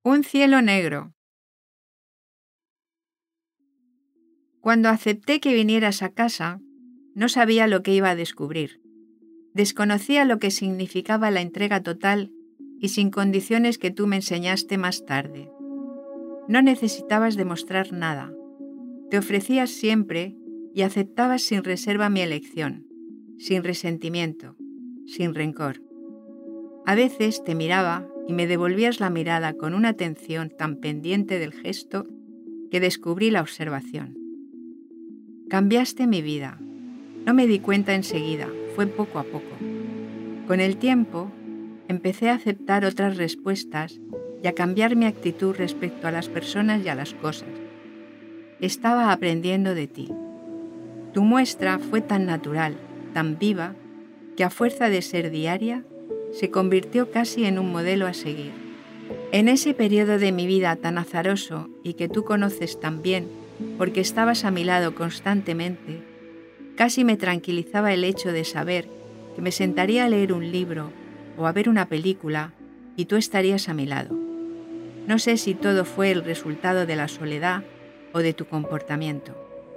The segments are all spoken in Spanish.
Un cielo negro. Cuando acepté que vinieras a casa, no sabía lo que iba a descubrir. Desconocía lo que significaba la entrega total y sin condiciones que tú me enseñaste más tarde. No necesitabas demostrar nada. Te ofrecías siempre y aceptabas sin reserva mi elección, sin resentimiento, sin rencor. A veces te miraba y me devolvías la mirada con una atención tan pendiente del gesto que descubrí la observación. Cambiaste mi vida. No me di cuenta enseguida, fue poco a poco. Con el tiempo, empecé a aceptar otras respuestas y a cambiar mi actitud respecto a las personas y a las cosas. Estaba aprendiendo de ti. Tu muestra fue tan natural, tan viva, que a fuerza de ser diaria, se convirtió casi en un modelo a seguir. En ese periodo de mi vida tan azaroso y que tú conoces tan bien porque estabas a mi lado constantemente, casi me tranquilizaba el hecho de saber que me sentaría a leer un libro o a ver una película y tú estarías a mi lado. No sé si todo fue el resultado de la soledad o de tu comportamiento.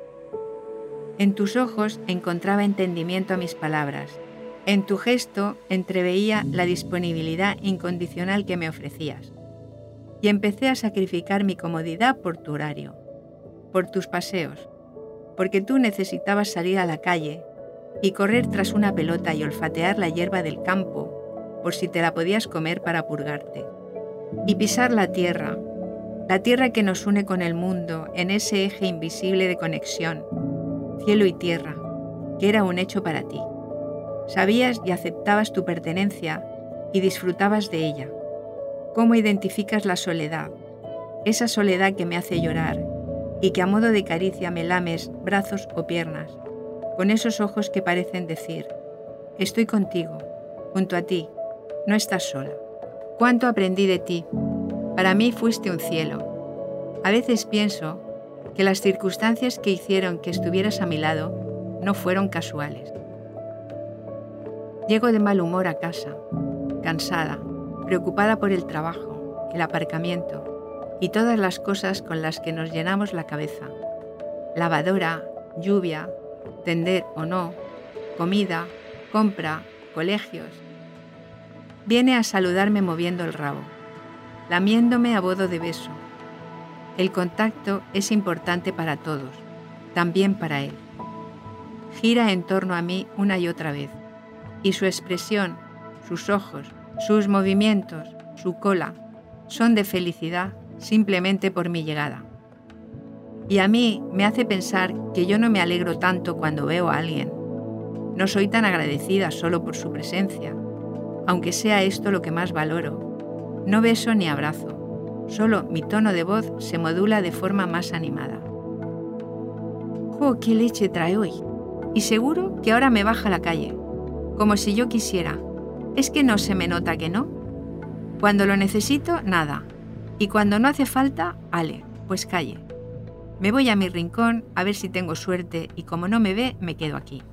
En tus ojos encontraba entendimiento a mis palabras. En tu gesto entreveía la disponibilidad incondicional que me ofrecías. Y empecé a sacrificar mi comodidad por tu horario, por tus paseos, porque tú necesitabas salir a la calle y correr tras una pelota y olfatear la hierba del campo por si te la podías comer para purgarte. Y pisar la tierra que nos une con el mundo en ese eje invisible de conexión, cielo y tierra, que era un hecho para ti. Sabías y aceptabas tu pertenencia y disfrutabas de ella. ¿Cómo identificas la soledad? Esa soledad que me hace llorar y que a modo de caricia me lames brazos o piernas, con esos ojos que parecen decir: estoy contigo, junto a ti, no estás sola. ¿Cuánto aprendí de ti? Para mí fuiste un cielo. A veces pienso que las circunstancias que hicieron que estuvieras a mi lado no fueron casuales. Llego de mal humor a casa, cansada, preocupada por el trabajo, el aparcamiento y todas las cosas con las que nos llenamos la cabeza. Lavadora, lluvia, tender o no, comida, compra, colegios. Viene a saludarme moviendo el rabo, lamiéndome a modo de beso. El contacto es importante para todos, también para él. Gira en torno a mí una y otra vez, y su expresión, sus ojos, sus movimientos, su cola, son de felicidad simplemente por mi llegada. Y a mí me hace pensar que yo no me alegro tanto cuando veo a alguien. No soy tan agradecida solo por su presencia, aunque sea esto lo que más valoro. No beso ni abrazo, solo mi tono de voz se modula de forma más animada. ¡Oh, qué leche trae hoy! Y seguro que ahora me baja a la calle, como si yo quisiera. ¿Es que no se me nota que no? Cuando lo necesito, nada. Y cuando no hace falta, ale, pues calle. Me voy a mi rincón a ver si tengo suerte y como no me ve, me quedo aquí.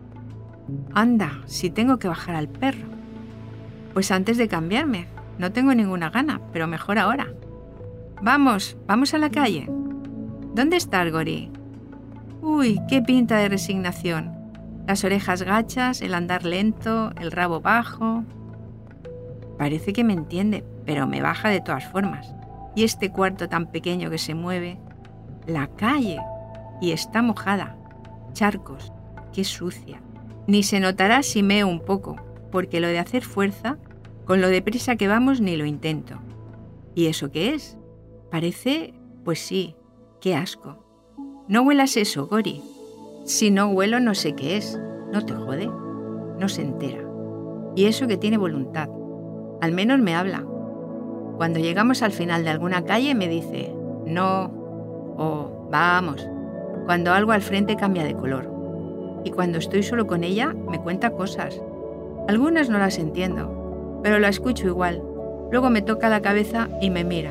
Anda, si tengo que bajar al perro. Pues antes de cambiarme. No tengo ninguna gana, pero mejor ahora. Vamos a la calle. ¿Dónde estás, Gori? Uy, qué pinta de resignación. Las orejas gachas, el andar lento, el rabo bajo. Parece que me entiende, pero me baja de todas formas. Y este cuarto tan pequeño que se mueve. La calle. Y está mojada. Charcos. Qué sucia. Ni se notará si meo un poco, porque lo de hacer fuerza, con lo deprisa que vamos, ni lo intento. ¿Y eso qué es? Parece, pues sí, qué asco. No huelas eso, Gori. Si no huelo no sé qué es. No te jode. No se entera. Y eso que tiene voluntad. Al menos me habla. Cuando llegamos al final de alguna calle me dice no o vamos. Cuando algo al frente cambia de color. Y cuando estoy solo con ella me cuenta cosas. Algunas no las entiendo, pero la escucho igual. Luego me toca la cabeza y me mira.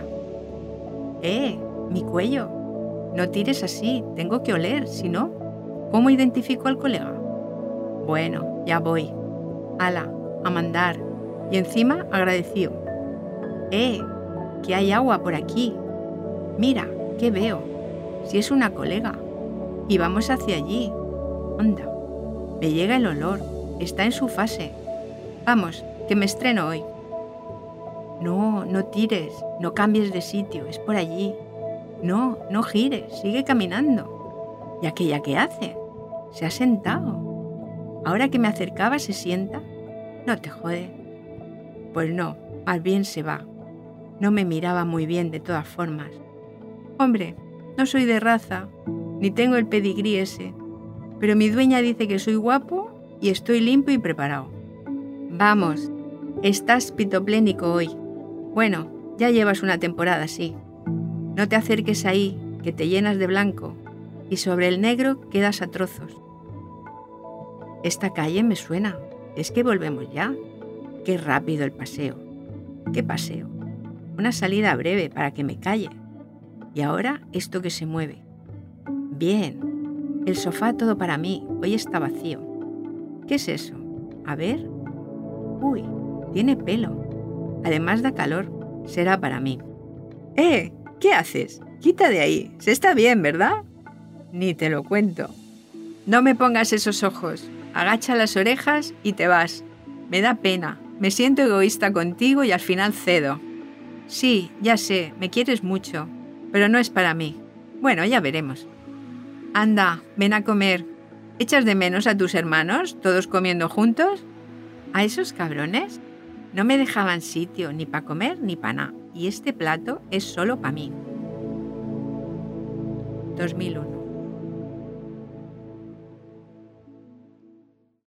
Mi cuello. No tires así, tengo que oler, si no, ¿cómo identifico al colega? Bueno, ya voy. Ala, a mandar. Y encima agradecido. que hay agua por aquí. Mira, ¿qué veo? Si es una colega. Y vamos hacia allí. Anda, me llega el olor. Está en su fase. Vamos, que me estreno hoy. No, no tires, no cambies de sitio, es por allí. No, no gires, sigue caminando. ¿Y aquella qué hace? Se ha sentado. Ahora que me acercaba se sienta. No te jode. Pues no, más bien se va. No me miraba muy bien de todas formas. Hombre, no soy de raza, ni tengo el pedigrí ese, pero mi dueña dice que soy guapo y estoy limpio y preparado. Vamos, estás pitoplénico hoy. Bueno, ya llevas una temporada así. No te acerques ahí, que te llenas de blanco, y sobre el negro quedas a trozos. Esta calle me suena. ¿Es que volvemos ya? Qué rápido el paseo. ¿Qué paseo? Una salida breve para que me calle. Y ahora esto que se mueve. Bien. El sofá todo para mí. Hoy está vacío. ¿Qué es eso? A ver. Uy, tiene pelo. Además da calor. Será para mí. ¿Qué haces? Quita de ahí. Se está bien, ¿verdad? Ni te lo cuento. No me pongas esos ojos. Agacha las orejas y te vas. Me da pena. Me siento egoísta contigo y al final cedo. Sí, ya sé, me quieres mucho, pero no es para mí. Bueno, ya veremos. Anda, ven a comer. ¿Echas de menos a tus hermanos, todos comiendo juntos? ¿A esos cabrones? No me dejaban sitio ni para comer ni para nada, y este plato es solo para mí. 2001.